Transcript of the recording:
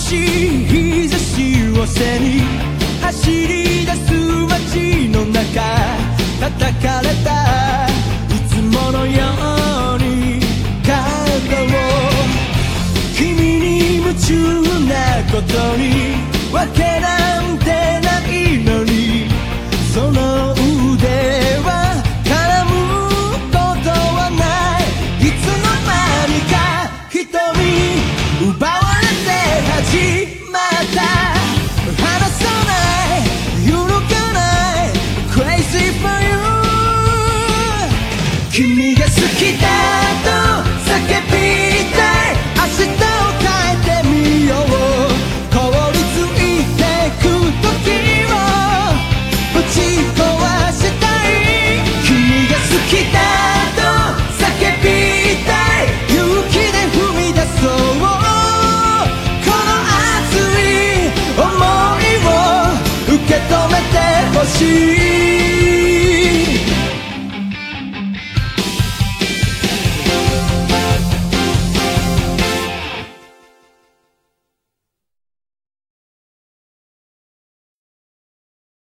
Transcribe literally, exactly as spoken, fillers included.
しい日差しを背に走り出す街の中叩かれたいつものように角を君に夢中なことにわけなんてないのにその腕は絡むことはないいつの間にか瞳奪われて始まった離さない揺るがない Crazy for you 君が好きだと叫びたい明日を変えてみよう凍りついてく時をぶち壊したい君が好きだと叫びたい勇気で踏み出そうこの熱い想いを受け止めてほしい